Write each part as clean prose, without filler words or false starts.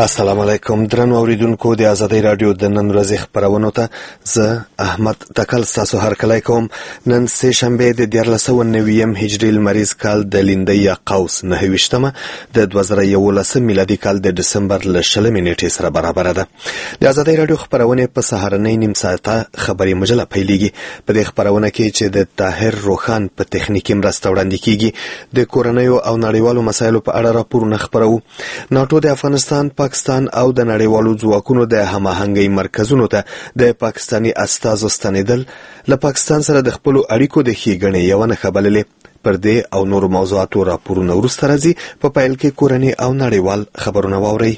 السلام علیکم درنو اوریدونکو د آزادۍ رادیو د نن ورځې خبرونو ته زه احمد تکل ستاسو هرکلی کوم. نن سه شنبه د 1490 هجري لمریز کال د لیندۍ یا قوس 29مه د 2011 میلادي کال د دسمبر ل 20 نیټې سره برابر ده. د آزادۍ رادیو خبرونه په سهارنۍ نیم ساعته خبري مجله پیلېږي. په دې خبرونه کې چې د طاهر روخان په تخنیکی مرسته وړاندې کیږي د کورنیو او نړیوالو مسایلو په اړه راپورونه خبرو. ناتو د افغانستان پاکستان او د نړیوالو ځواکونو د هماهنګۍ مرکزونو ته د پاکستاني استازو ستنېدل له پاکستان سره د خپلو اړیکو د ښېګڼې یوه نښه بللې. پر دې او نورو موضوعاتو راپورونه وروسته راځي. په پیل کې کورني او نړیوال خبرونه واورئ.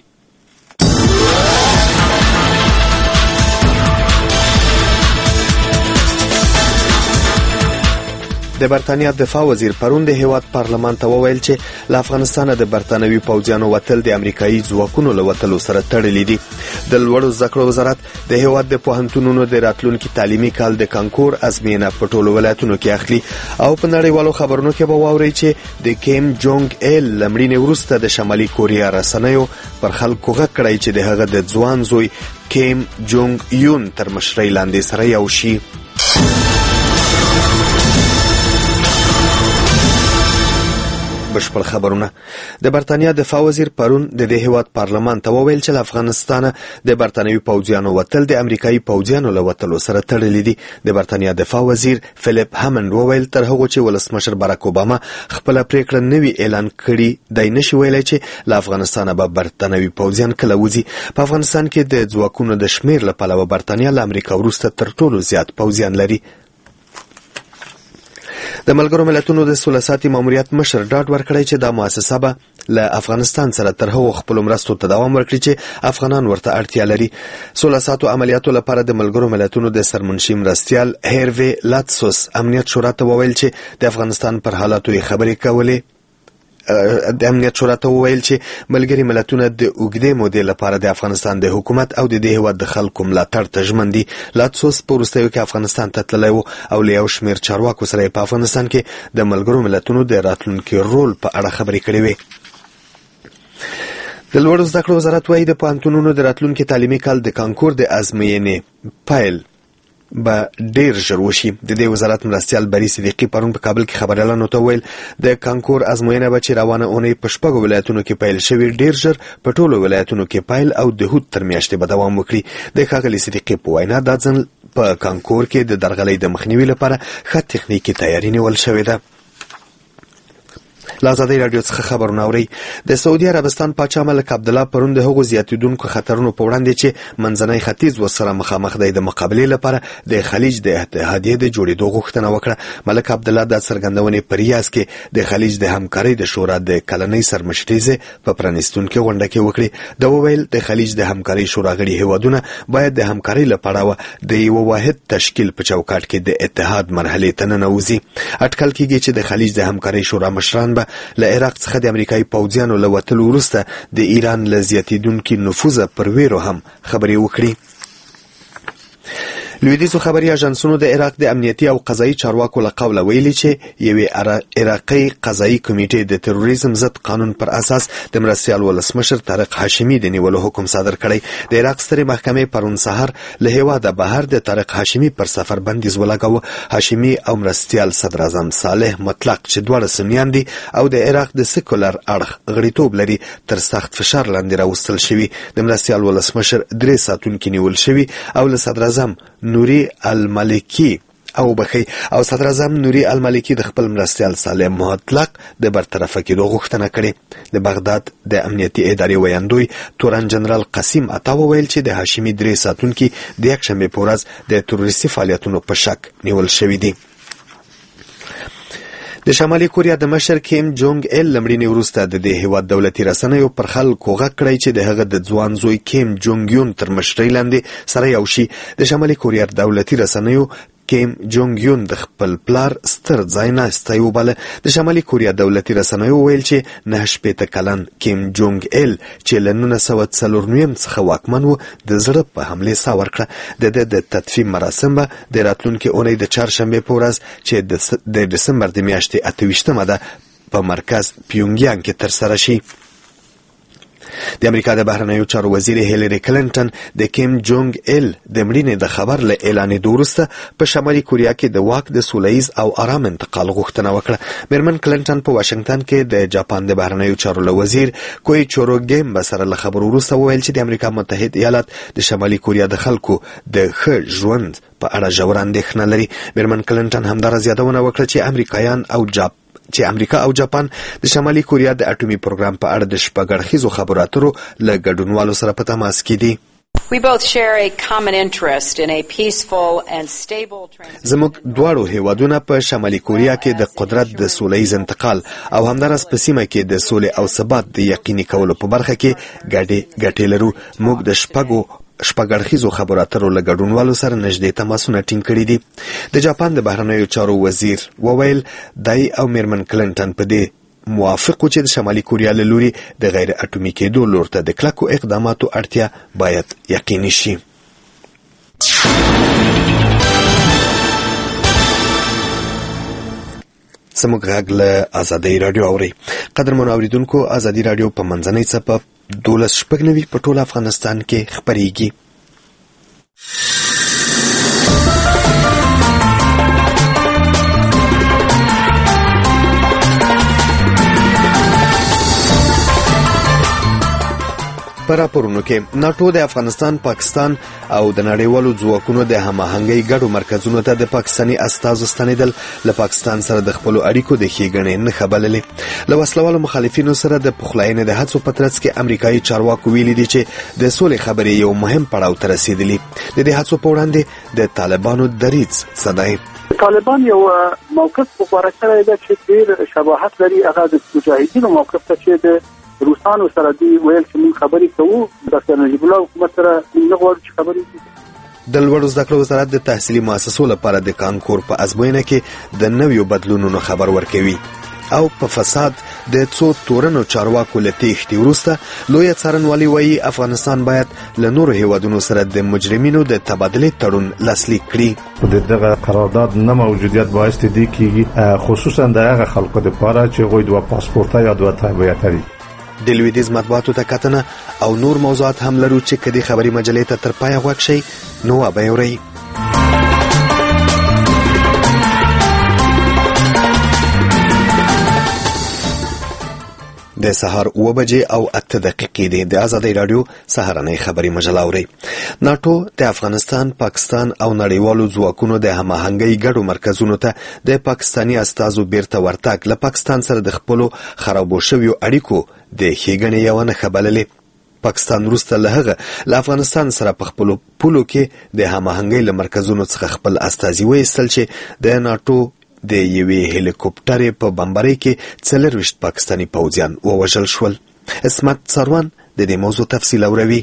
د برتانیا دفاع وزیر پرون د هیواد پارلمان ته وویل چې له افغانستانه د برتانوي پوځیانو وتل د امریکایي ځواکونو له وتلو سره تړلي دي. د لوړو زده کړو وزارت د هیواد د پوهنتونونو د راتلونکي تعلیمي کال د کانکور ازموینه په ټولو ولایتونو کې اخلي. او په نړیوالو خبرونو کې به واورئ چې د کیم جونګ ایل له مړینې وروسته د شمالي کوریا رسنیو پر خلکو غږ کړی چې د هغه د ځوان زوی کیم جونګ یون تر مشرۍ لاندې سره یو شي. بشپړ خبرونه. د برتانیا دفاع وزیر پرون د دې هیواد پارلمان ته وویل چې له افغانستانه د برتانوي پوځیانو وتل د امریکایي پوځیانو له وتلو سره تړلي دي. د برتانیا دفاع وزیر فلیپ هامند وویل تر هغه چې ولسمشر باراک اوباما خپل پریکړه نوي اعلان کړي دی نشي ویلای چې له افغانستانه به برتانوي پوځیان کله وځي. په افغانستان کې د ځواکونو د شمیر له پلوه برتانیا له امریکا وروسته تر ټولو زیات پوځیان لري. د ملګرو ملتونو د سوله ساتي ماموریت مشر ډاډ ورکړی چې دا مؤسسه به له افغانستان سره تر هغو خپلو مرستو ته دوام ورکړي چې افغانان ورته اړتیا لري. سوله ساتو عملیاتو لپاره د ملګرو ملتونو د سرمنشي مرستیال هیروی لاتسوس امنیت شورا ته وویل چې د افغانستان پر حالاتو یې خبرې کولې. د امنیت شورا ته وویل چې ملګري ملتونه د اوږدې مودې لپاره د افغانستان د حکومت او د دې هیواد د خلکو ملاتړ ته ژمن دي. لاتسوس په وروستیو کې افغانستان ته تللی و او له یو شمېر چارواکو سره په افغانستان کې د ملګرو ملتونو د راتلونکي رول په اړه خبرې کړې وې. د لوړو زده کړو وزارت وایي د پوهنتونونو د راتلونکي تعلیمي کال د کانکور د ازموینې پیل به ډیر ژر وشي. د دې وزارت مرستیال بری صدیقی پرون په کابل کې خبريالانو ته ویل د کانکور ازموینه به چې روانه اونۍ په 6 ولایتونو کې پیل شوی ډیر ژر په ټولو ولایتونو کې پیل او د هوت تر میاشتې به دوام وکړي. د ښاغلي صدیقی په وینا دا ځل په کانکور کې د درغلۍ د مخنیوي لپاره ښه تخنیکی تیاری نیول شوې ده. له آزادۍ راډیو څخه خبرونه اورئ. د سعودي عربستان پاچا ملک عبدالله پرون د هغو زیاتېدونکو خطرونو په وړاندې چې منځنی ختیځ ورسره مخامخ دی د مقابلې لپاره د خلیج د اتحادیې د جوړېدو غوښتنه وکړه. ملک عبدالله دا څرګندونې په ریاض کې د خلیج د همکارۍ د شورا د کلنۍ سرمشریزې په پرانیستونکې غونډه کې وکړي. دا وویل د خلیج د همکارۍ شورا غړي هیوادونه باید د همکارۍ لپاره د یو واحد تشکیل په چوکاټ کې د اتحاد مرحلې ته ننوځي. اټکل کېږي چې د خلیج د همکارۍ شورا مشران به له عراق څخه د امریکایي پوځیانو له وتلو وروسته د ایران له زیاتېدونکي نفوذه پر ویرو هم خبرې وکړي. لویدیځو خبري اژانسونو د عراق د امنیتي او قضایي چارواکو له قوله ویلي چې یوې عراقي قضایي کمیټې د تروریزم ضد قانون پر اساس د مرستیال ولسمشر طارق هاشمي د نیولو حکم صادر کړی. د عراق سترې محکمې پرون سهار له هیواده بهر د طارق هاشمي پر سفر بندیز ولګاوه. هاشمي او مرستیال صدراعظم صالح مطلق چې دواړه سنیان دي او د عراق د سیکولر اړخ غړیتوب لري تر سخت فشار لاندې راوستل شوي. د مرستیال ولسمشر 3 ساتونکي نیول شوي او له صدراعظم نوري المالکی او صدراعظم نوري المالکی د خپل مرستیال صالح مطلق د برطرفه کېدو غوښتنه کړې. د بغداد د امنیتي ادارې ویاندوی تورن جنرال قاسم عطا وویل چې د هاشمي 3 ساتونکي د یکشنبې په ورځ د تروریستي فعالیتونو په شک نیول شوي دي. د شمالي کوریا د مشر کیم جونګ ایل لمړینې وروسته د دې هیواد دولتي رسنیو پر خلکو غږ کړی چې د هغه د ځوان زوی کیم جونګ یون تر مشرۍ لاندې سره یو شي. د شمالي کوریا دولتي رسنیو کیم جونګ یون د خپل پلار ستر ځای ناستی وباله. د شمالي کوریا دولتي رسنیو ویل چې 9 کلن کیم جونګ ایل چې له 1949 څخه واکمن و د زړه په حملې ساه ورکړه. د تدفین مراسم به د راتلونکي اونۍ د چهارشنبې په ورځ چې د دسمبر د میاشتې 28مه ده په مرکز پیونګیانګ کې ترسره شي. د امریکا د بهرنیو چارو وزیر هیلری کلینټن د کیم جونګ ایل د مړینې د خبر له اعلانېدو وروسته په شمالي کوریا کې د واک د سولهییز او آرام انتقال غوښتنه وکړه. میرمن کلینټن په واشنگټن کې د جاپان د بهرنیو چارو له وزیر کویچورو ګیمبا سره له خبرو وروسته وویل چې د امریکا متحد ایالات د شمالي کوریا د خلکو د ښه ژوند په اړه ژور اندېښنه لري. میرمن کلینټن همدارس یادونه وکړه چې امریکا او جاپان د شمالي کوریا د اټومي پروګرام په اړه د شپږ اړخیزو خبرو اترو له ګډونوالو سره په تماس کې دي. We both share a common interest in a peaceful and stable transition. زموږ دواړو هیوادونه په شمالي کوریا کې د قدرت د سولهییز انتقال او همدارس په سیمه کې د سولې او ثبات د یقیني کولو په برخه کې ګټې لرو. موږ د شپږ اړخیزو خبرو اترو له ګډونوالو سره نږدې تماسونه ټینګ کړي دي. د جاپان د بهرنیو چارو وزیر وویل دای او میرمن کلینټن په دې موافق چې د شمالي کوریا له لوري د غیر اټومي کېدو لور ته د کلکو اقداماتو اړتیا باید یقیني شي. زموږ غږ له ازادۍ راډیو اورئ. قدرمنو اوریدونکو، ازادي راډیو په منځنۍ څپه 12.90 په ټول افغانستان کې خپرېږي. په راپورونو کې ناټو د افغانستان، پاکستان او د نړیوالو ځواکونو د هماهنګۍ ګډو مرکزونو ته د پاکستاني استازو ستنېدل له پاکستان سره د خپلو اړیکو د ښېګڼې نښه بللې. له وسلوالو مخالفینو سره د پخلاینې د هڅو په ترڅ کې امریکایي چارواکو ویلي دي چې د سولې خبرې یو مهم پړاو ته رسېدلي. د دې هڅو په وړاندې د طالبانو دریځ څه دی؟ طالبان یو موقف غوره کړی دی چې ډېر شباهت لري هغه د مجاهدینو موقف ته چې د روسانو سره دی ویل چې موږ خبرې کوو، ډاکټر نجیب الله حکومت سره موږ نه غواړو چې خبرې وکړو. د لوړو زده کړو وزارت د تحصیلي مؤسسو لپاره د کانکور په ازموینه کې د نویو بدلونونو خبر ورکوي. او په فساد د څو تورنو چارواکو له تېښتې وروسته لویه څارنوالي وایي افغانستان باید له نورو هیوادونو سره د مجرمینو د تبادلې تړون لاسلیک کړي. د دغه قرارداد نه موجودیت باعث دی کېږي خصوصا د هغه خلکو لپاره چې هغوی دوه پاسپورټه یا دوه تابعیت لري. د لویدیځ مطبوعاتو ته کتنه او نور موضوعات هم لرو چې کدي خبري مجلې ته تر پایه غوږ شئ نو به اورئ. د سهار 9 بجې او 8 دقیقې دي. د ازادۍ راډیو سهارنۍ خبري مجله اورئ. ناټو د افغانستان، پاکستان او نړیوالو ځواکونو د هماهنګۍ ګډو مرکزونو ته د پاکستاني استازو بیرته ورتګ له پاکستان سره د خپلو خرابو شویو اړیکو د ښېګڼې یوه نښه بللې. پاکستان وروسته له هغه له افغانستان سره په خپلو پولو کې د هماهنګۍ له مرکزونو څخه خپل استازي وایستل چې د ناټو د یوې هلیکوپټرې په بمبارۍ کې 24 پاکستاني پوځیان ووژل شول. اسمت سروان د دې موضوع تفصیل اوروي.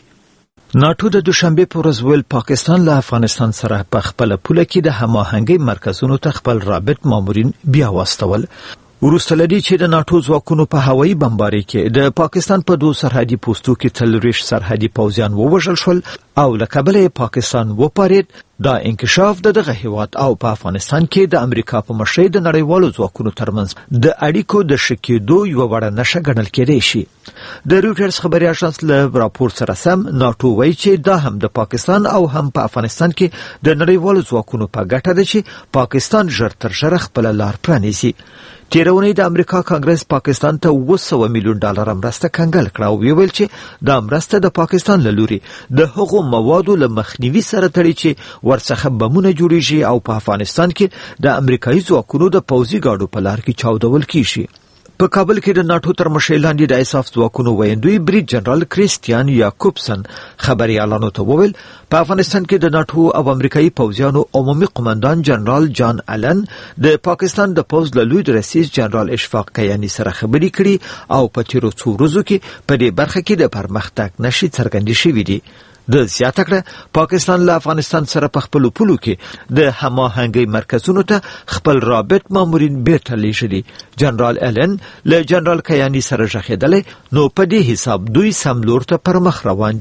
ناټو د دوشنبه پر ورځ ویل پاکستان له افغانستان سره په خپل پوله کې د هماهنګۍ مرکزونو ته خپل رابط مامورین بیا واستول. وروسته لدی چې د ناټو ځواکونو په هوایي بمبارۍ کې د پاکستان په 2 سرحدي پوستو کې 40 سرحدي پوځیان ووژل شول او له کبله پاکستان وپارید. دا انکشاف دغه هیواد او په افغانستان کې د امریکا په مشرۍ د نړیوالو ځواکونو ترمنځ د اړیکو د شکېدو یو وړه نښه ګڼل کېدای شي. د رویټرز خبري اژانس له راپور سره سم ناټو وایي چې دا هم د پاکستان او هم په افغانستان کې د نړیوالو ځواکونو په ګټه ده چې پاکستان ژر تر ژره خپل لار پرانیزي. تیرونی د امریکا کانګرس پاکستان ته $200 میلیون مرسته کنګل کړه او ویل چې دا مرسته د پاکستان له لوري د هغو موادو له مخنیوي سره تړي چې ورڅخه بمونه جوړیږي او په افغانستان کې د امریکایي ځواکونو د پوځي ګاډو په لار کې چاودول کیږي. په کابل کې د ناټو تر مشرۍ لاندې د اساف ځواکونو ویندوی بریډ جنرال کریستیان یاکوبسن خبري اعلانو ته وویل په افغانستان کې د ناټو او امریکایي پوځیانو عمومي قومندان جنرال جان الن د پاکستان د پوځ له لوی رئیس جنرال اشفاق کیانی سره خبري کړي او په تیرو څو ورځو کې په دې برخه کې د پرمختګ نشي څرګندې شوې دي. د زیاته کړه پاکستان له افغانستان سره په خپل پولو کې د هماهنګۍ مرکزونو ته خپل رابط مامورین بیرته لیږلي. جنرال الن له جنرال کیانی سره ژغېدلی نو په دې حساب دوی سم لور ته پر مخ روان دي.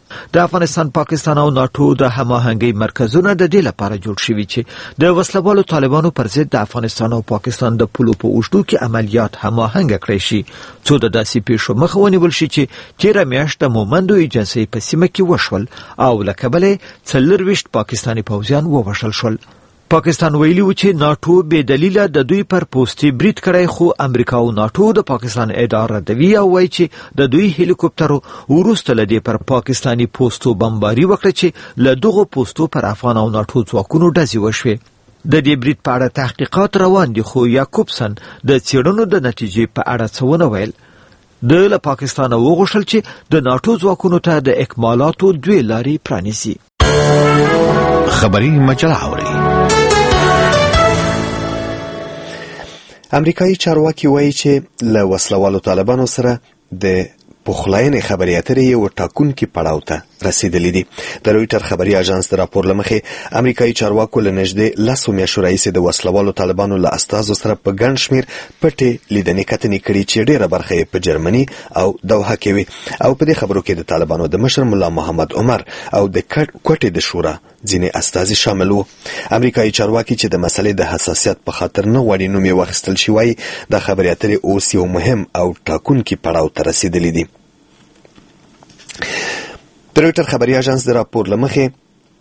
د افغانستان، پاکستان او ناتو د هماهنګۍ مرکزونه د دې لپاره جوړ شوي چې د وسلوالو طالبانو پر ضد د افغانستان او پاکستان د پولو په اوږدو کې عملیات هماهنګ کړی شي، څو د داسې پیښو مخه ونیول شي چې تیره میاشت د مومندو ایجنسۍ په سیمه کې وشول او له کبله 24 پاکستاني پوځیان ووژل شول. پاکستان ویلي و چې ناتو بې دلیله د دوی پر پوستي برید کړی، خو امریکا او ناتو د پاکستان اداره ردوي او وایي چې د دوی هلیکوپټرو وروسته له دې پر پاکستاني پوستو بمباري وکړه چې له دغو پوستو پر افغان او ناتو ځواکونو ډزې وشوې. د دې برید په اړه تحقیقات روان دي، خو یعقوبسن د څېړنو د نتیجې په اړه څه ونه ویل. د له پاکستان وغوښتل چې د ناتو ځواکونو ته د اکمالاتو 2 لارې پرانیزي. خبری مجله اوري. امریکایي چارواکي وایي چې له وسلوالو طالبانو سره د پخلاینې خبرې اترې یو ټاکونکي پړاو ته رسیدلې دي. د رویټر خبري اژانس د راپور لمخې امریکایي چارواکو له نږدې 10 میاشتو راهیسې د وسلوالو طالبانو له استازو سره په ګڼ شمېر پټې لیدنې کتنې کړي چې ډېره برخه یې په جرمني او دوحه کې وي. او په دې خبرو کې د طالبانو د مشر ملا محمد عمر او د کوټې د شورا ځینې استازي شامل وو. امریکایي چارواکي چې د مسلې د حساسیت په خاطر نه غواړي نوم یې واخیستل شي، وایي د خبرې اترې اوس یو مهم او ټاکونکي پړاو ته رسیدلي دي. د رویټر خبري اژانس د راپور لمخې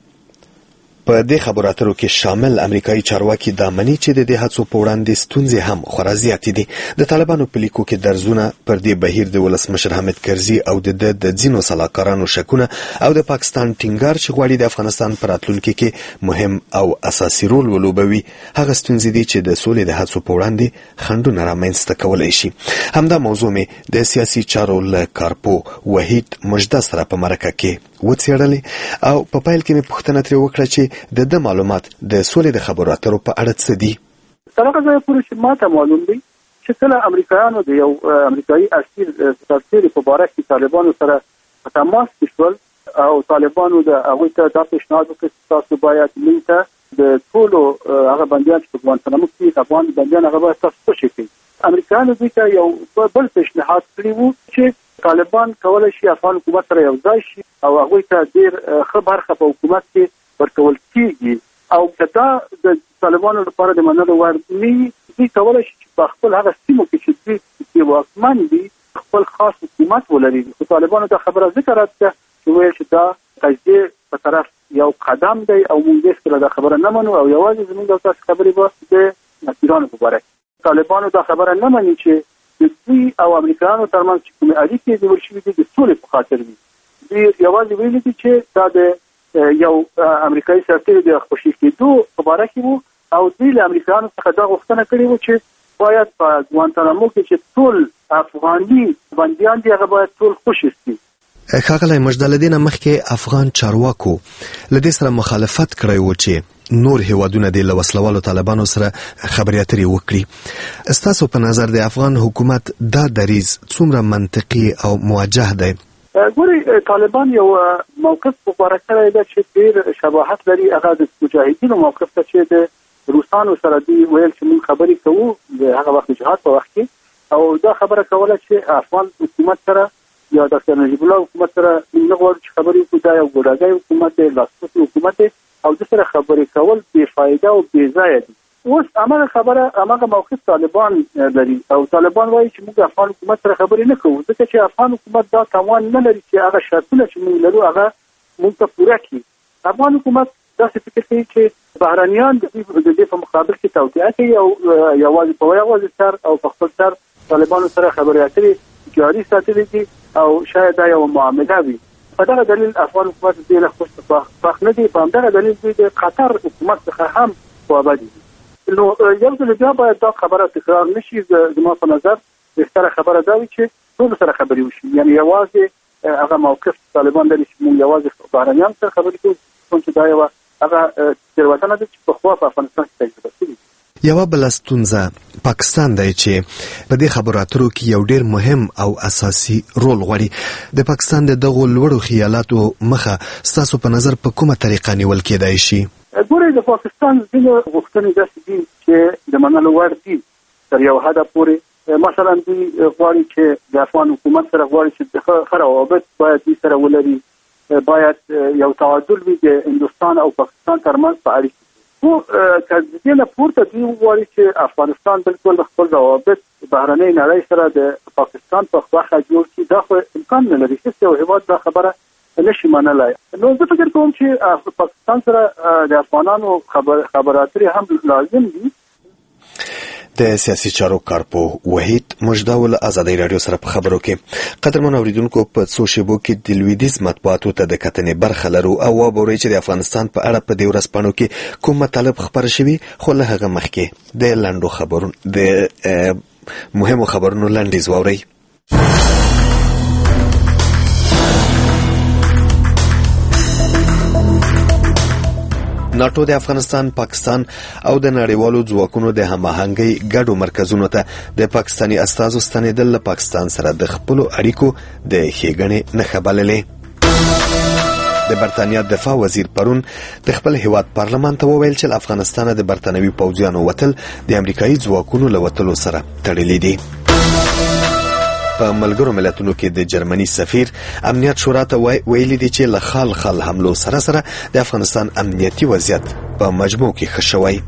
په دې خبرو اترو کې شامل امریکایي چارواکي دا مني چې د دې هڅو په وړاندې ستونزې هم خورا زیاتې دي. د طالبانو په لیکو کې درزونه پر دې بهیر د ولسمشر حامد کرزي او د ځینو سلاکارانو شکونه او د پاکستان ټینګار چې غواړي د افغانستان په راتلونکي کې مهم او اساسي رول ولوبوي هغه ستونزې دي چې د سولې د هڅو په وړاندې خنډونه رامنځته کولی شي. همدا موضوع مې د سیاسي چارو له کارپو وحید مجده سره په مرکه کې وڅېړلې او په پایل کې مې پوښتنه ترې وکړه چې د معلومات د سولې د خبرو اترو په اړه څه دي. تر هغه ځایه پورې چې ماته معلوم دی چې کله امریکایانو د یو امریکایي اسیر سرتیري په باره کې طالبانو سره په تماس کې شول او طالبانو د هغوی ته دا پیشنهاد وکړ چې تاسو باید موږ ته د ټولو هغه بندیان چې په ګوانتانامو کې افغان بندیان هغه باید تاسو خوشي کړئ. امریکایانو دوی ته یو بل پیشنهاد کړی و چې طالبان کولی شي افغان حکومت سره یو ځای شي او هغوی ته ډېر ښه برخه په حکومت کې ورکول کېږي او که دا د طالبانو لپاره د منلو وړ نه وي، دوی کولی شي چې په خپل هغه سیمو کې چې دوی واکمن دي خپل خاص حکومت ولري. خو طالبانو دا خبره ذکر کړه چې ویل چې دا قضیې په طرف یو قدم دی او موږ هېڅکله دا خبره نه منو او یوازې زموږ او تاسو خبرې به د مسیرانو په باره کې. طالبانو دا خبره نه مني چې د دوی او امریکایانو ترمنځ چې کومې اړیکې جوړ شوي دي د سولې په خاطر وي. دوی یوازې ویلي دي چې دا د یو امریکایي سرتیري د خوشي کېدو په باره کې وو او دوی له امریکایانو څخه دا غوښتنه کړې وه چې باید په ګوانتانامو کې چې ټول افغاني بندیان دي هغه باید ټول خوشي شي. ښاغلی مجده، له دې نه مخکې افغان چارواکو له دې سره مخالفت کړی و چې نور هیوادونه د له وسلوالو طالبانو سره خبرې اترې وکړي. ستاسو په نظر د افغان حکومت دا دریځ څومره منطقي او موجه دی؟ ګورئ، طالبان یو موقف غوره کړی ده چې ډېر شباهت لري هغه د مجاهدینو موقف ته چې د روسانو سره دوی ویل چې موږ خبرې کوو د هغه وخت د جهاد په وخت کې او دا خبره کوله چې افغان حکومت سره یا ډاکټر نجیب الله حکومت سره موږ نه غواړو چې خبرې وکړو، دا یو ګوډاګی حکومت دی، لاسپوڅی حکومت دی او د سره خبرې کول بې فایده او بې ځایه دي. اوس هماغه خبره هماغه موقف طالبان لري او طالبان وایي چې موږ افغان حکومت سره خبرې نه کوو ځکه چې افغان حکومت دا توان نه لري چې هغه شرطونه چې موږ لرو هغه موږ ته پوره کړي. افغان حکومت داسې فکر کوي چې بهرنیان د دې په مقابل کې توطئه کوي او یوازې سر او په خپل سر طالبانو سره خبرې اترې جاري ساتلي دي او شاید دا یو معامله وي. په دغه دلیل افغان حکومت دې له خوش نه دي. په همدغه دلیل دوی د قطر حکومت څخه هم وابه دي. نو یو ځل بیا باید دا خبره تکرار نشي. زما په نظر بهتره خبره دا وي چې ټول سره خبرې وشي، یعنی یوازې هغه موقف طالبان لري چې موږ یوازې بهرنیان سره خبرې کوو چې دا یوه هغه تېروتنه ده چې پخوا په افغانستان کې تجربه شوې. یوه بله ستونزه پاکستان دی چې په دې خبرو اترو کې یو ډېر مهم او اساسي رول غواړي. د پاکستان د دغو لوړو خیالاتو مخه ستاسو په نظر په کومه طریقه نیول کېدای شي؟ ګورئ، د پاکستان ځینې غوښتنې داسې دي چې د منلو وړ دي تر یو حده پورې. مثلا دوی غواړي چې د افغان حکومت سره غواړي چې ښه روابط باید دوی سره ولري باید یو تعادل وي د هندوستان او پاکستان ترمنځ په اړیکو خو که د دې نه پورته دوی وغواړي چې افغانستان بالکل خپل روابط بهرنۍ نړۍ سره د پاکستان په خواخه جوړ کړي دا خو امکان نه لري چې یو هېواد دا خبره نشي منلای. نو زه فکر کوم چې پاکستان سره د افغانانو خبرې اترې هم لازم دي. د سیاسي چارو کارپوه وحید مجداول ازادي رادیو سره په خبرو کې قدرمن اوریدونکو په څو شیبو کې د لویدیز مطبوعاتو ته د کتنې برخه لرو او وبوري چې د افغانستان په اړه په دې ورځپاڼو کې کوم مطالب خبر شوي خو له هغه مخکې د لاندو خبرونو د مهمو خبرونو لاندیز واوري. ناتو د افغانستان، پاکستان او د نړیوالو ځواکونو د هماهنګۍ ګډو مرکزونو ته د پاکستاني استازو ستنېدل له پاکستان سره د خپلو اړیکو د ښېګڼې نښه بللې. د برتانیا دفاع وزیر پرون د خپل هیواد پارلمان ته وویل چې افغانستان د برتانوي پوځیانو وتل د امریکایي ځواکونو له وتلو سره تړلي دي. په ملګرو ملتونو کې د جرمني سفیر امنیت شورا ته ویلي دي چې له خال حملو سره سره د افغانستان امنیتي وضعیت په مجموع کې ښه شوی.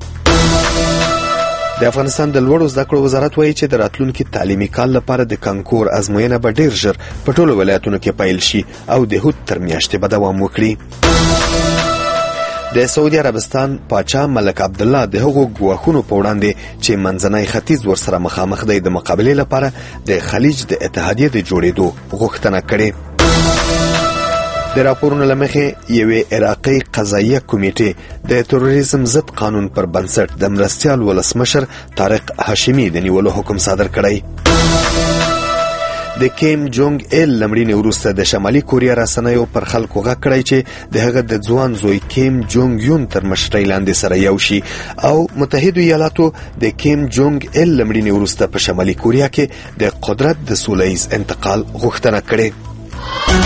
د افغانستان د لوړو زده کړو وزارت وایي چې د راتلونکي تعلیمي کال لپاره د کانکور ازموینه به ډیر ژر په ټولو ولایتونو کې پیل شي او د هوت تر میاشتې به دوام وکړي. د سعودي عربستان پاچا ملک عبدالله د هغو ګواښونو په وړاندې چې منځنی ختیځ ورسره مخامخ دی د مقابلې لپاره د خلیج د اتحادیې د جوړېدو غوښتنه کړې. د راپورونو له مخې یوې عراقي قضاییه کمیټې د تروریزم ضد قانون پر بنسټ د مرستیال ولسمشر طارق هاشمي د نیولو حکم صادر کړی. د کیم جونګ ایل لمړینې وروسته د شمالي کوریا رسنیو پر خلکو غږ کړی چې د هغه د ځوان زوی کیم جونګ یون تر مشرۍ لاندې سره یو شي او متحدو ایالاتو د کیم جونګ ایل لمړینې وروسته په شمالي کوریا کې د قدرت د سولهییز انتقال غوښتنه کړې.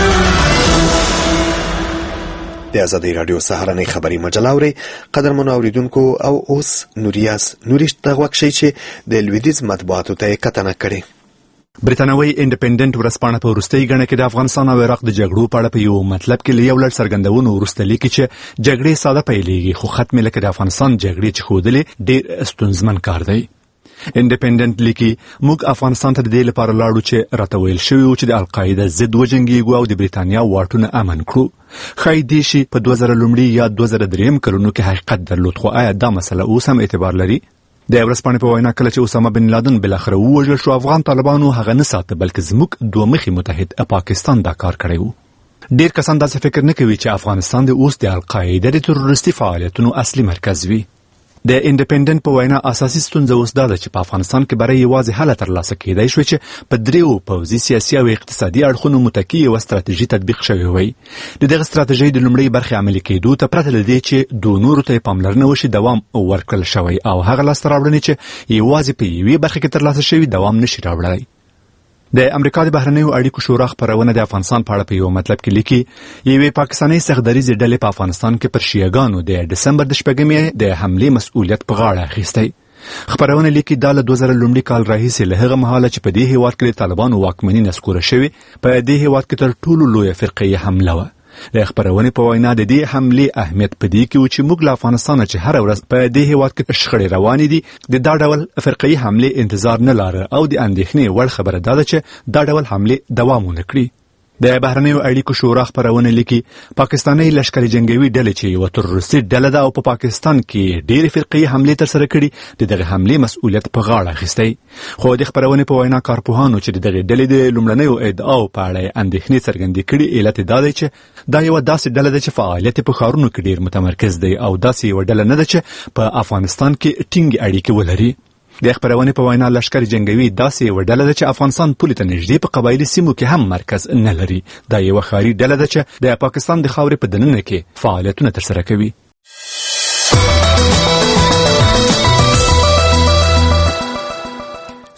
د ازادي رادیو سهارنۍ خبري مجله اوري قدرمنو اوریدونکو او اوس نوریشت ته غوږ شئ چې د لویدیز مطبوعاتو ته کتنه کړې. برتانوي انډیپندنت ورځپاڼه په وروستۍ ګڼه کې د افغانستان او عراق د جګړو په اړه په یو مطلب کې له یو لړ څرګندونو وروسته لیکي چې جګړې ساده پیلېږي خو ختمې لکه د افغانستان جګړې چې ښودلې ډېر ستونزمن کار دی. انډیپندنت لیکي موږ افغانستان ته د دې لپاره لاړو چې راته ویل شوي و چې د القاعده ضد وجنګېږو او د برتانیا واټونه امن کړو. ښایي دې شي په 2000 لومړي یا 2003 کلونو کې حقیقت درلود خو آیا دا مسله اوس هم اعتبار لري؟ د ورځپاڼې په وینا کله چې اسامه بن لادن بالاخره ووژل شو افغان طالبانو هغه نه ساته بلکې زموږ دوه مخي متحد پاکستان دا کار کړی و. ډېر کسان داسې فکر نه کوي چې افغانستان د اوس د القاعده د تروریستي فعالیتونو اصلي مرکز وي. د انډیپندنت په وینا اساسي ستونزه اوس دا ده چې په افغانستان کې برای یوازې حل ترلاسه کېدای شوی چې په دریو پوځي سیاسي او اقتصادي اړخونو متکي یوه ستراتیژي تطبیق شوې وای. د دغه ستراتیژۍ د لومړۍ برخې عملي کېدو ته پرته له دې چې دوه نورو ته پاملرنه وشي دوام ورکړل شوی او هغه لاسته راوړنې چې یوازې په یوې برخې کې ترلاسه شوي دوام نشي راوړلی. د امریکا د بهرنیو اړیکو شورا خپرونه د افغانستان په اړه په یو مطلب کې لیکي یوې پاکستاني سختدریزې ډلې په افغانستان کې پر شیعهګانو د ډسمبر د 8 د حملې مسؤلیت په غاړه اخیستی. خپرونه لیکي دا له 2000 لومړي کال راهیسې له هغه مهاله چې په دې هیواد کې د طالبانو واکمني نسکوره شوې په دې هیواد کې تر ټولو لویه فرقیه حمله وه. د خپرونې په وینا د دې حملې اهمیت په دې کې و چې موږ له افغانستانه چې هره ورځ په دې هیواد کې شخړې روانې دي د دا ډول فرقیي حملې انتظار نه لاره او د اندېښنې وړ خبره دا ده چې دا ډول حملې دوام ونه کړي. د بهرنیو اړیکو شورا خپرونه لیکي پاکستاني لشکري جنگوي ډلې چې یوه تروریستي ډله ده او په پاکستان کې ډېرې فرقیي حملې ترسره کړي د دغه حملې مسؤلیت په غاړه اخیستی. خو د خپرونې په وینا کارپوهانو چې د دغې ډلې د لومړنیو ادعاو په اړه اندېښنې څرګندې کړي علت دا دی چې دا یوه داسې ډله ده چې فعالیت په ښارونو کې ډېر متمرکز دی او داسې یوه ډله نه ده چې په افغانستان کې ټینګې اړیکې ولري. د خپرونې په وینا لشکري جنگوي داسې یوه ډله ده چې افغانستان پولې ته نږدې په قبایلي سیمو کې هم مرکز نه لري. دا یوه ښاري ډله ده چې د پاکستان د خاورې په دننه کې فعالیتونه ترسره کوي.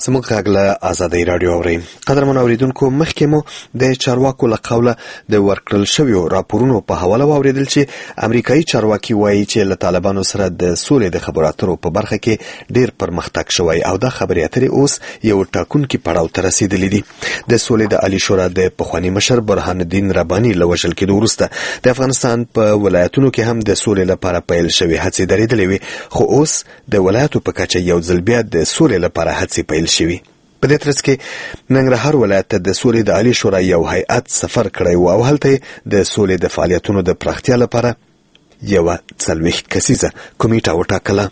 زموږ غږ له آزادۍ راډیو اورئ. قدرمن اوریدونکو، مخکې مو د چارواکو له قوله د ورکړل شویو راپورونو په حواله واوریدل چې امریکایي چارواکي وایي چې له طالبانو سره د سولې د خبرو اترو په برخه کې ډیر پرمختګ شوی او دا خبرې اترې اوس یو ټاکونکي پړاو ته رسیدلې دي. د سولې د عالی شورا د پخوانی مشر برهان الدین رباني له وژل کېدو وروسته د افغانستان په ولایتونو کې هم د سولې لپاره پیل شوې هڅې درېدلې وي، خو اوس د ولایتو په کچه یو ځل بیا د سولې لپاره هڅې پیل شوي. په دې ترڅ کې ننګرهار ولایت ته د سولې د عالی شورا یو هیئت سفر کړی و او هلته د سولې د فعالیتونو د پراختیا لپاره یوه 40 کسیزه کمیټه وټاکله.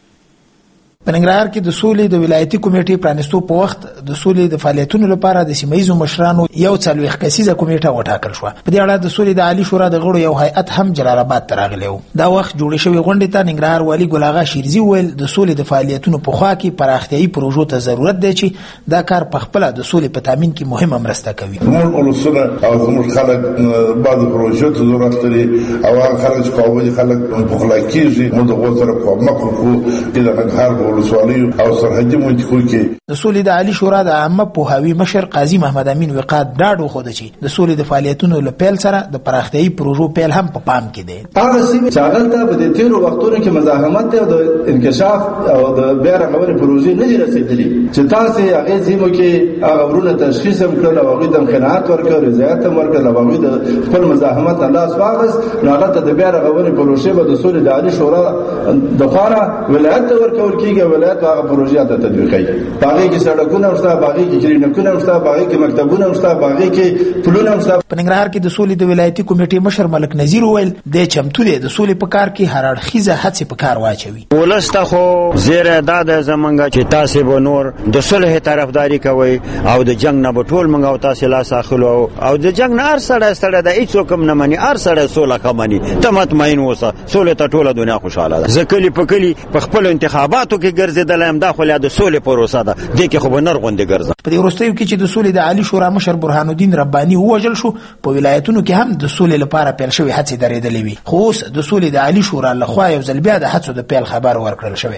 په ننګرهار کې د سولې د ولایتي کمیټې پرانیستو په وخت د سولې د فعالیتونو لپاره د سیمه‌ییزو مشرانو یو 40 کسیزه کمیټه وټاکل شوه. په دې اړه د سولې د عالی شورا د غړو یو هیئت هم جلال آباد ته راغلی و. دا وخت جوړې شوې غونډې ته ننګرهار والي ګل اغا شیرزي وویل د سولې د فعالیتونو په خوا کې پراختیایي پروژو ته ضرورت دی چې دا کار په خپله د سولې په تامین کې مهمه مرسته کوي. موږ ولسونه او زموږ خلک بعض پروژو ته ضرورت لري او هغه خلک چې قومي خلک په خلا کېږي موږ دغه سره کومک وکړو چې د ننګرهار ولسوالیو او سرحدي منطقو کې د سولې د عالی شورا د عامه پوهاوي مشر قاضي محمد امین وقاد ډاډ وښوده چې د سولې د فعالیتونو له پیل سره د پراختیایي پروژو پیل هم په پام کې دی. هغه سیمې چې هغه ته په دې تیرو وختونو کې مزاحمت او د انکشاف او د بیا رغونې پروژې نه دي رسېدلي چې تاسو هغه سیمو کې هغه ورونه تشخیص هم کړل او هغه د قناعت ورکړ، رضایت هم ورکړل او هغه د خپل مزاحمت الله سپارس نو هغه ته د بیا رغونې پروژې به د سولې د عالی شورا د خاره ولایت ورکول کېږي، ولایت هغه پروژې ته تطبیقي. باغې کې سړکونه شته، باغې کې کلینیکونه شته، باغې کې مکتبونه شته، باغې کې پلونه شته. په ننګرهار کې د سولې د ولایتي کمیټې مشر ملک نذیر وویل د چمتو دی د سولې په کار کې هر اړخیزه هڅې په کار واچوي. ولسته خو زیره دا د زمونږ چې تاسو به نور د صلح طرفداري کوي او د جنگ نه به ټول موږ او تاسو لاس اخلو او د جنگ نه هر سړی د هیڅ حکم نه مني، هر سړی سوله کوي. ته مطمئن اوسه سولې ته ټوله دنیا خوشاله ده. ځکه په کلی په خپل انتخاباتو کې ګرځېدل هم دا خو د سولې پروسه ده، دې کې خو به نر غوندې ګرځم. په دې وروستیو کې چې د سولې د عالی شورا مشر برهان الدین رباني ووژل شو، په ولایتونو کې هم د سولې لپاره پیل شوې هڅې درېدلې وي، خو اوس د سولې د عالی شورا لخوا یو ځل بیا د هڅو د پیل خبر ورکړل شوی.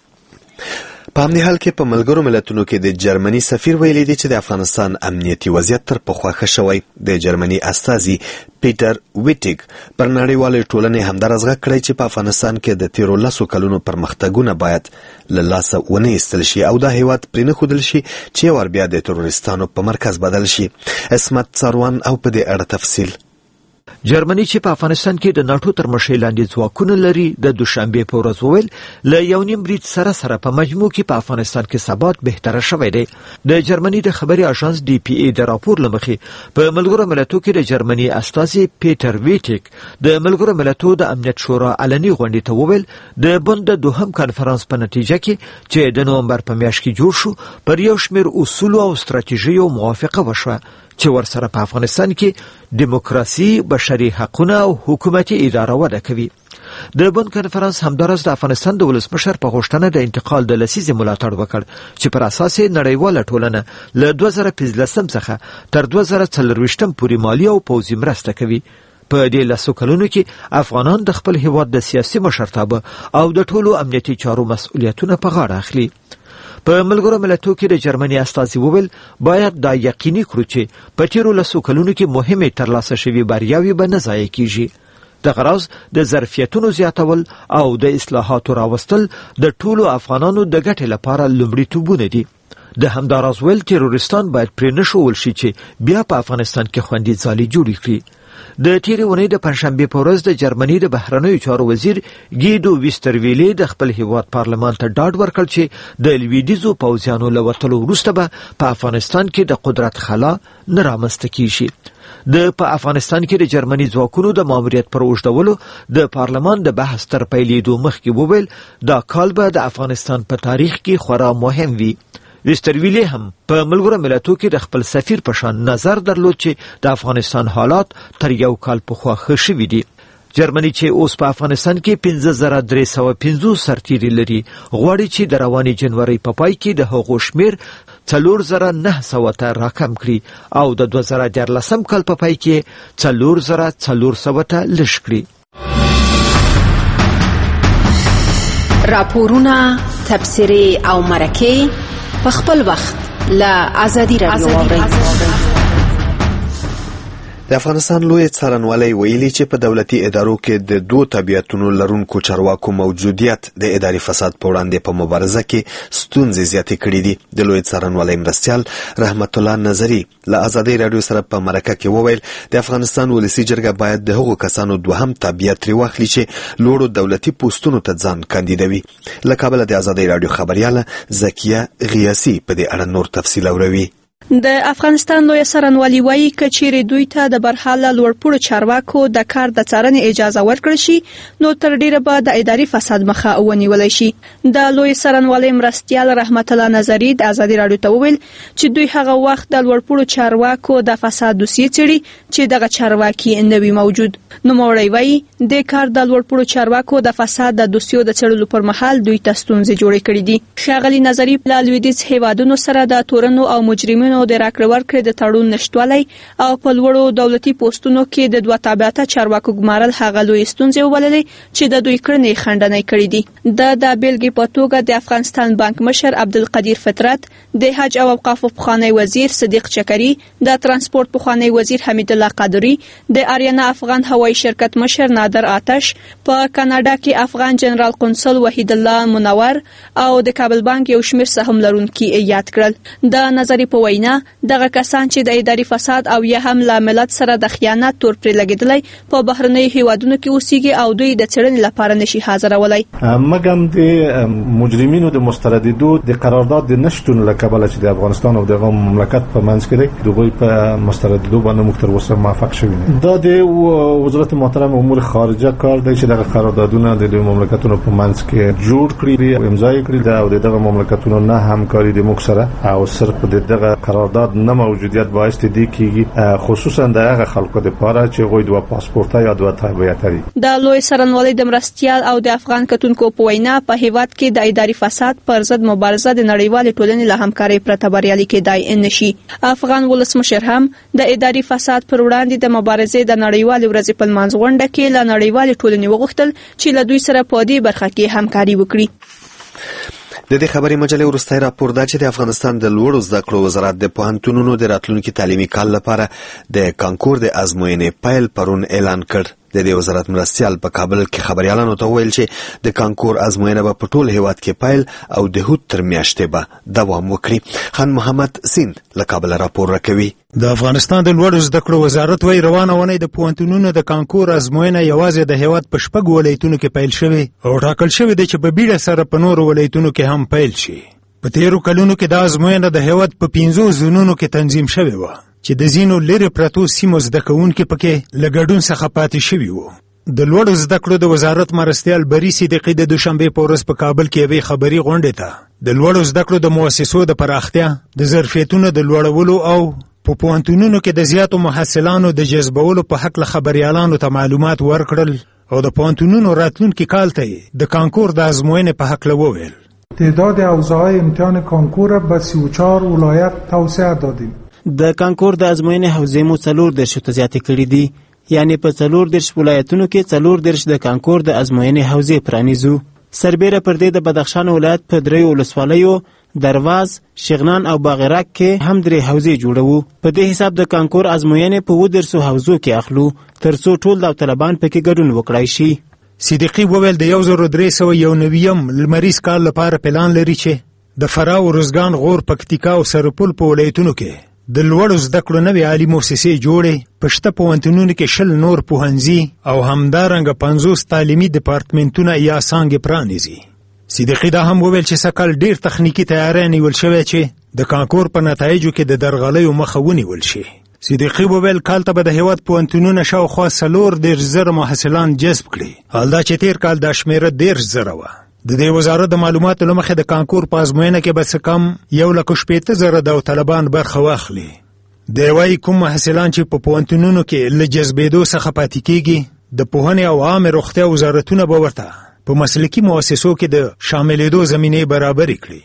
په همدې حال کې په ملګرو ملتونو کې د جرمني سفیر ویلي دی چې د افغانستان امنیتي وضعیت تر پخوا ښه شوی. د جرمني استازي پیټر ویټیګ پر نړیوالې ټولنې همدارس غږ کړی چې په افغانستان کې د تیرو 10 کلونو پرمختګونه باید له لاسه ونه ایستل شي او دا هیواد پرې نه ښودل شي چې یو بیا د تروریستانو په مرکز بدل شي. عصمت څاروان او په دې اړه تفصیل. جرمني چې په افغانستان کې د ناتو تر مشرۍ لاندې ځواکونه لري د دوشنبه په ورځ وویل له یو نیم برید سره په مجموع کې په افغانستان کې ثبات بهتره شوی دی. د جرمني د خبري اژانس ډي پی ای د راپور لمخې په ملګرو ملتونو کې د جرمني استازي پیټر ویټیک د ملګرو ملتونو د امنیت شورا علني غونډې ته وویل د بند د دوهم کانفرنس په نتیجه کې چې د نومبر په میاشت کې جوړ شو پر یو شمېر اصول او ستراتیژیو موافقه وشوه چې ورسره په افغانستان کې دیموکراسي، بشري حقونه او حکومتي اداره وده کوي. د بند کانفرنس همدارس د افغانستان د ولسمشر په غوښتنه د انتقال د لسیزې ملاتړ وکړ چې پر اساس نړیواله ټولنه له 2015 څخه تر 2024 پورې مالی او پوځي مرسته کوي. په دې 10 کلونو کې افغانان د خپل هیواد د سیاسي مشرتابه او د ټولو امنیتي چارو مسؤلیتونه په غاړه اخلي. په ملګرو ملتونو کې د جرمني استازي وویل باید دا یقیني کړو چې په تیرو 10 کلونو کې مهمه ترلاسه شوې بریاوې به نه ضایع کیږي. د غرض د ظرفیتونو زیاتول او د اصلاحاتو راوستل د ټولو افغانانو د ګټې لپاره لومړیتوبونه دي. د همداراز ویل تروریستان باید پرې نشول شي چې بیا په افغانستان کې خوندي ځالې جوړې کړي. د تیرې اونۍ د پنځشنبې په ورځ د جرمني د بهرنیو چارو وزیر ګیدو ویسترویلی د خپل هیواد پارلمان ته ډاډ ورکړ چې د لویدیځو پوځیانو له وتلو وروسته به په افغانستان کې د قدرت خلا نه رامنځته کیږي. په افغانستان کې د جرمني ځواکونو د ماموریت پر اوږدولو د پارلمان د بحث تر پیلېدو مخکې وویل دا کال به د افغانستان په تاریخ کې خورا مهم وي. ویسترویلی هم په ملګرو ملتونو کې د خپل سفیر په شان نظر درلود چې د افغانستان حالات تر یو کال پخوا ښه شوي دي. جرمني چې اوس په افغانستان کې 5350 سرتیري لري غواړي چې د روانې جنوري په پای کې د هغو شمیر 4900 ته راکم کړي او د 2014 کال په پای کې 4400 ته لږ کړي. راپورونه، تبصرې او مرکې په خپل وخت لا ازادي رادیو واورئ. د افغانستان لوی څارنوالۍ ویلي چې په دولتي ادارو کې د دوه طبيعتونو لرونکو چارواکو موجودیت د اداري فساد په وړاندې په مبارزه کې ستونزې زیاتې کړې دي. د لوی څارنوالۍ مرستیال رحمت الله نظری له ازادي رادیو سره په مرکه کې وویل د افغانستان ولسی جرګه باید د هغو کسانو دوهم طبيعت لري واخلي چې لوړو دولتي پوسټونو ته ځان کاندیدوي. له کابل د ازادي رادیو خبرياله زکیه غیاسی په دې اړه نور تفصیل اوروي. د افغانستان لوی څارنوالي وایي کچېرې دوی ته د برحاله لوړپوړو چارواکو د کار د څارنې اجازه ورکړل شي نو تر ډیره به د اداري فساد مخه ونیول شي. د لوی څارنوالي مرستیال رحمت الله نظری د ازادي رادیو ته وویل چې دوی هغه وخت د لوړپوړو چارواکو د فساد دوسیې څېړي چې دغه چارواکي نه وي موجود. نوموړی وایي د کار د لوړپوړو چارواکو د فساد د دوسیو د څېړلو پر مهال دوی ته ستونزې جوړې کړې دي. ښاغلي نظری په لویدیځ هیوادونو سره د تورنو او مجرمینو د راکړې ورکړې د تړون نشټوالی او په لوړو دولتي پوسټونو کې د دوه تابعیته چارواکو ګمارل هغه لوی ستونزې وبللې چې د دوی کړنې خنډنۍ کړې دي. د بیلګې په توګه د افغانستان بانک مشر عبدالقدیر فطرت، د حج او اوقافو پخوانی وزیر صدیق چکري، د ترانسپورت پخوانی وزیر حمید الله قادری، د آریانا افغان هوایي شرکت مشر نادر آتش، په کاناډا کې افغان جنرال قونسل وحید الله منور او د کابل بانک یو شمېر سهم لرونکي یاد کړل. د نظری په وینا دغه کسان چې د اداري فساد او یا هم له ملت سره د خیانت تور پرې لګېدلی په بهرنیو هیوادونو کې اوسېږي او دوی د څېړنې لپاره نشي حاضرولای. مګم د مجرمینو د مستردیدو د قرارداد د نشتون له کبله چې د افغانستان او دغه مملکت په منځ کې دی دوی په مستردیدو باندې موږ تر اوسه موافق شوي نه. دا د وزارت محترم امور خارجه کار دی چې دغه قراردادونه د دوی مملکتونو په منځ کې جوړ کړي او امضا یې کړي او دغه مملکتونو نه همکاري د موږ سره او صرف د دغه قرارداد نه موجودیت باعث دي کیږي خصوصا د هغه خلکو لپاره چې غوښ دوه پاسپورت یا دوه تابعیت لري. د لوی څارنوالۍ د مرستیال او د افغان کتونکو په وینا په هیواد کې د اداري فساد پر ضد مبارزه د نړیوال ټولنې له همکارۍ پرته بریالي کېدای نشي. افغان ولسمشر هم د اداري فساد پر وړاندې د مبارزې د نړیوال ورځې په لمانځ غونډه کې له نړیوال ټولنې وغوښتل چې له دوی سره په دې برخه کې همکاري وکړي. د دې خبري مجلې وروستی راپور دا چې د افغانستان د لوړو زده کړو وزارت د پوهنتونونو د راتلونکي تعلیمي کال لپاره د کانکور د ازموینې پیل پرون اعلان کړ. د دې وزارت مرستیال په کابل کې خبريالانو ته ویل چې د کانکور ازموینه به په ټول هیواد کې پیل او د هوت تر میاشتې به دوام وکړي. خان محمد سیند له کابل راپور راکوي. د افغانستان د لوړو زده کړو وزارت وايي روانه ونې د پوهنتونونو د کانکور ازموینه یوازې د هیواد په شپږ ولایتونو کې پیل شوې او ټاکل شوې ده چې په بیړه سره په نورو ولایتونو کې هم پیل شي. په تیرو کلونو کې د ازموینه د هیواد په 15 زونونو کې تنظیم شوې و چې د ځینو لرې پرتو سیمو زده کوونکي پکې له ګډون څخه پاتې شوي وو. د لوړو زده کړو د وزارت مرستیال بری صدیقي د دوشنبه په ورځ په کابل کې یوې خبري غونډې ته د لوړو زده کړو د مؤسسو د پراختیا، د ظرفیتونو د لوړولو او په پوهنتونونو کې د زیاتو محصلانو د جذبولو په حق له خبريالانو ته معلومات ورکړل او د پوهنتونونو راتلونکي کال ته د کانکور د ازموینې په حق له وویل. تعداد حوزه‌های امتحان کانکور به 34 ولایت توسعه دادیم. د کانکور د ازموینې حوزې مو 4 ته زیاتې کړې دي، یعنی په 4 ولایتونو کې 4 د کانکور د ازموینې حوزې پرانیزو. سربیره پر دې د بدخشان ولایت په 3 ولسوالیو درواز، شغنان او باغراک کې هم 3 حوزې جوړوو. په دې حساب د کانکور ازموینې په 200 حوزو کې اخلو ترڅو ټول داوطلبان پکې ګډون وکړای شي. صدیقي وویل د 1391 لمریز کال لپاره پلان لري چې د فراه، روزګان، غور، پکتیکا او سرپل په ولایتونو کې د لوړو زده کړو نوې عالي مؤسسې جوړې، په شته پوهنتونونو کې 20 نور پوهنځي او همدارنګه 50 تعلیمي ډپارټمنټونه یا څانګې پرانیزي. صدیقي دا هم وویل چې سکل ډیر تخنیکی تیاری نیول شوی چې د کانکور په نتایجو کې د درغلیو مخه ونیول شي. صدیقي وویل کال ته به د هیواد پوهنتونونه شاوخوا 4,000 محصلان جذب کړي، حال دا چې تیر کال دا شمیره 1,000 وه. د دې وزارت د معلوماتو له مخې د کانکور په ازموینه کې به څه کم 1,60,000 داوطلبان برخه واخلي. دی وایي کوم محصلان چې په پوهنتونونو کې له جذبېدو څخه پاتې کېږي د پوهنې او عامې روغتیا وزارتونه به ورته په مسلکي مؤسسو کې د شاملېدو زمینې برابرې کړي.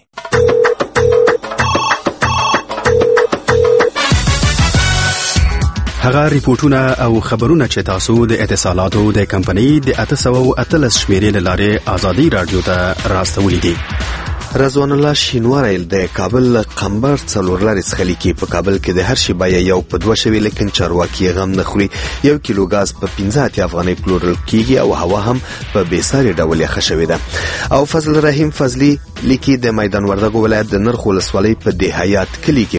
هغه ریپورتونه او خبرونه چې تاسو د اتصالاتو د کمپنۍ د 813 شمیرې له لارې ازادي رادیو ته راستولي دي. رضوان الله شینواری د کابل قمبر څلورلارې څخه لیکي په کابل کې د هر شي بیه یو په 2 شوي، لیکن چارواکي غم نه خوري. 1 کیلو ګاز په 15 افغانۍ پلورل کیږي او هوا هم په بېساري ډول یخه شوې ده. او فضل رحیم فضلي لیکي د میدان وردګو ولایت د نرخ ولسوالۍ په دهایات کلي کې